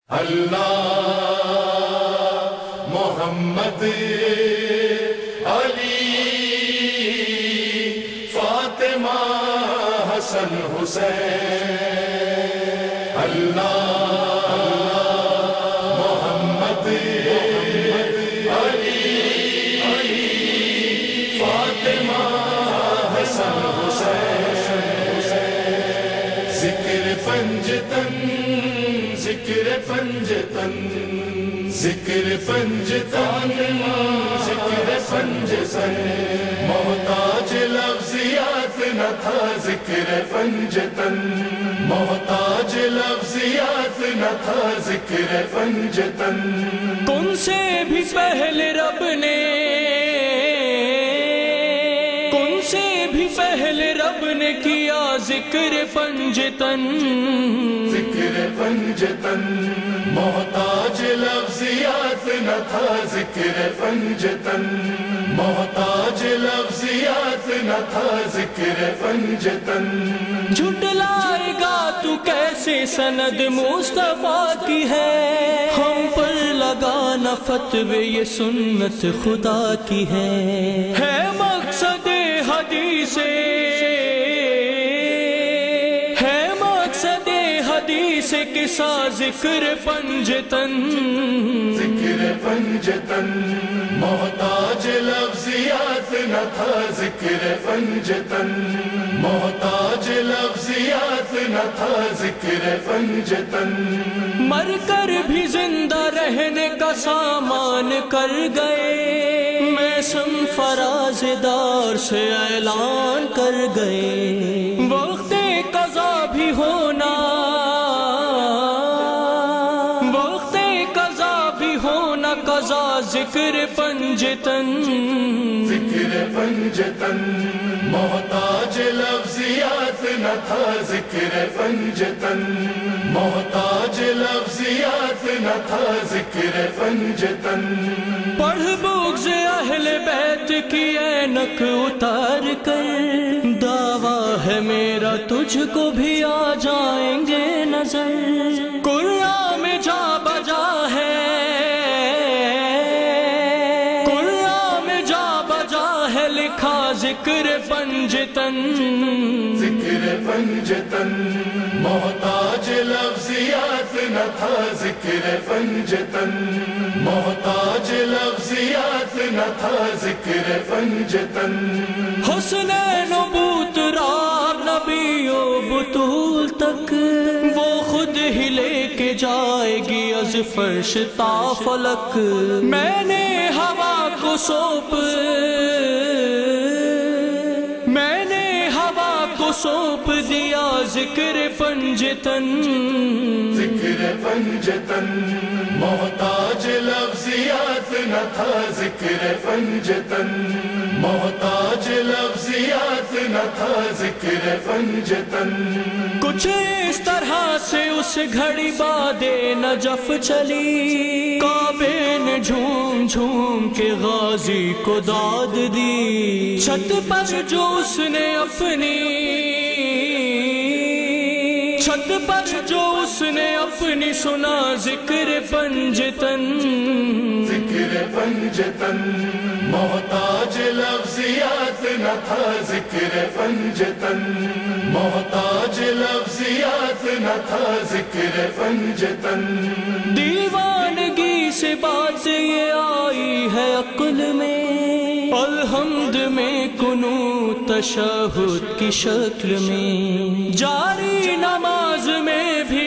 اللہ محمد علی فاطمہ حسن حسین اللہ محمد علی فاطمہ حسن حسین ذکر پنجتن ذکر پنجتن ذکر پنجتن ذکر پنجتن محتاج لفظیات نہ تھا ذکر پنجتن محتاج لفظیات نہ تھا ذکر پنجتن تم سے بھی پہلے رب نے کیا ذکر پنجتن ذکر پنجتن محتاج لفظیات نہ تھا ذکر پنجتن محتاج لفظیات نہ تھا ذکر پنجتن جھٹلائے گا تو کیسے سند مصطفیٰ کی ہے ہم پر لگانا فتوے یہ سنت خدا کی ہے مقصد حدیث کسا ذکر پنجتن ذکر پنجتن محتاج لفظیات نہ تھا ذکر پنجتن محتاج لفظیات نہ تھا ذکر پنجتن مر کر بھی زندہ رہنے کا سامان کر گئے میسم فراز دار سے اعلان کر گئے وقت قضا بھی ہونا قضا ذکر پنجتن ذکر پنجتن محتاج لفظیات نہ تھا ذکر پنجتن محتاج لفظیات نہ تھا ذکر پنجتن پڑھ بغض اہل بیت کی اینک اتار کر دعویٰ ہے میرا تجھ کو بھی آ جائیں گے نظر قرآن میں جا بجا ہے لکھا ذکر پنجتن ذکر پنجتن محتاج لفظیات نہ تھا ذکر پنجتن محتاج لفظیات نہ تھا ذکر پنجتن حسنین و بوتراب نبیوں بطول تک وہ خود ہی لے کے جائے گی از فرش تا فلک میں نے ہوا کو سونپ دیا ذکر پنجتن ذکر پنجتن محتاج لفظیات نہ تھا ذکر پنجتن محتاج لفظیات نہ تھا ذکر پنجتن کچھ اس طرح سے اس گھڑی باد نجف چلی کعبے نے جھوم جھوم کے غازی کو داد دی چھت پر جو اس نے اپنی سنا ذکر پنجتن ذکر پنجتن محتاج لفظیات نہ تھا ذکر پنجتن محتاج لفظیات نہ تھا ذکر پنجتن دیوانگی سے بات یہ آئی ہے عقل میں الحمد میں کنوں تشہد کی شکل میں جاری نماز میں بھی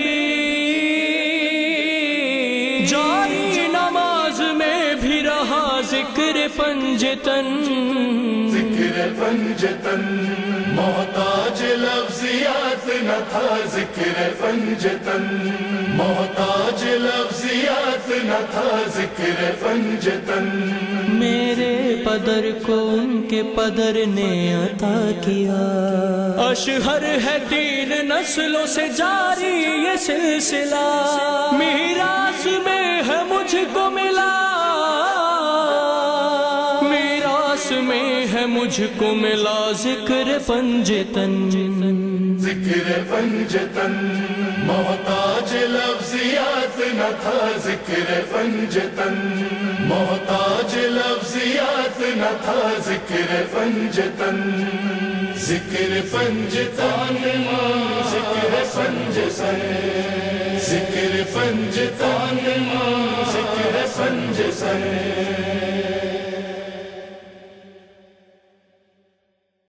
رہا ذکر پنجتن ذکر پنجتن محتاج لفظیات نہ تھا ذکر پنجتن محتاج لفظیات نہ تھا ذکر پنجتن میرے پدر کو ان کے پدر نے عطا کیا اشہر ہے 3 نسلوں سے جاری یہ سلسلہ میراث میں ہے مجھ کو ملا مجھ کو ملا ذکر پنجتن ذکر پنجتن محتاج لفظیات نہ تھا ذکر پنجتن محتاج لفظیات نہ تھا ذکر پنجتن ذکر پنجتن ذکر پنجتن ذکر پنجتن ذکر پنجتن